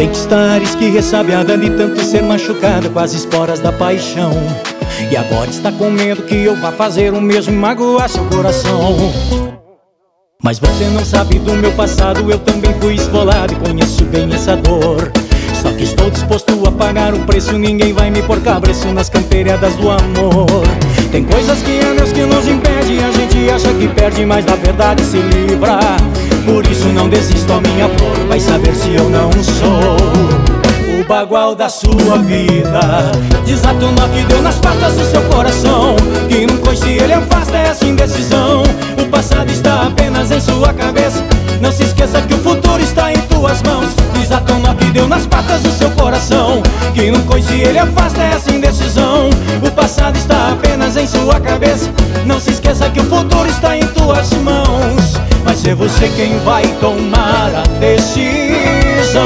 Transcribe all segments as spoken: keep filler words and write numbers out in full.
Sei que estares que ressabiada de tanto ser machucada com as esporas da paixão, e agora está com medo que eu vá fazer o mesmo, magoar seu coração. Mas você não sabe do meu passado, eu também fui esfolado e conheço bem essa dor. Só que estou disposto a pagar o preço, ninguém vai me pôr cabreço nas camperiadas do amor. Tem coisas que é Deus que nos impede, a gente acha que perde, mas na verdade se livra. Por isso não desisto, a minha flor, vai saber se eu não sou o bagual da sua vida. Desata o nó que deu nas patas do seu coração, que num coice ele afasta essa indecisão. O passado está apenas em sua cabeça, não se esqueça que o futuro está em tuas mãos. Desata o nó que deu nas patas do seu coração, que num coice ele afasta essa indecisão. O passado está apenas em sua cabeça, não se esqueça que o futuro está em tuas mãos. Mas é você quem vai tomar a decisão.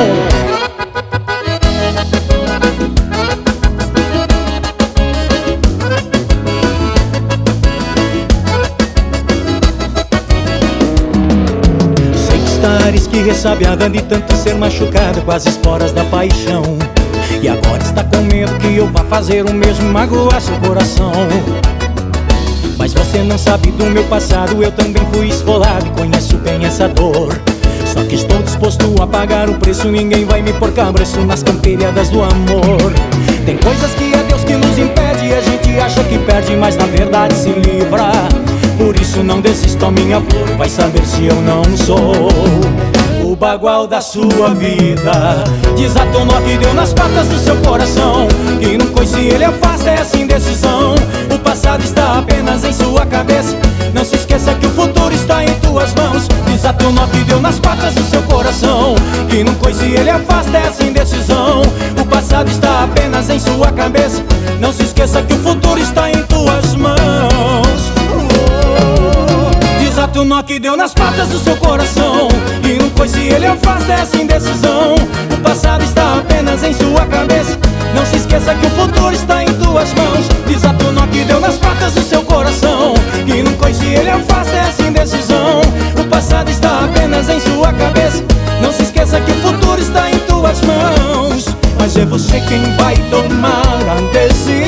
Que ressabiada de tanto ser machucada com as esporas da paixão, e agora está com medo que eu vá fazer o mesmo, magoar seu coração. Mas você não sabe do meu passado, eu também fui esfolado e conheço bem essa dor. Só que estou disposto a pagar o preço, ninguém vai me pôr cabreço nas camperiadas do amor. Tem coisas que é Deus que nos impede, a gente acha que perde, mas na verdade se livra. Por isso não desisto, a minha flor, vai saber se eu não sou o bagual da sua vida. Desata o nó que deu nas patas do seu coração, que num coice ele afasta essa indecisão. O passado está apenas em sua cabeça, não se esqueça que o futuro está em tuas mãos. Desata o nó que deu nas patas do seu coração, que num coice ele afasta essa indecisão. O passado está apenas em sua cabeça, não se esqueça que o futuro está em tuas mãos. Desata o nó que deu nas patas do seu coração, e num coice ele afasta essa indecisão. O passado está apenas em sua cabeça, não se esqueça que o futuro está em tuas mãos. Desata o nó que deu nas patas do seu coração, que num coice ele afasta essa indecisão. O passado está apenas em sua cabeça, não se esqueça que o futuro está em tuas mãos. Mas é você quem vai tomar a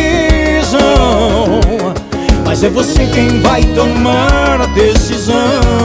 decisão. Mas é você quem vai tomar a decisão.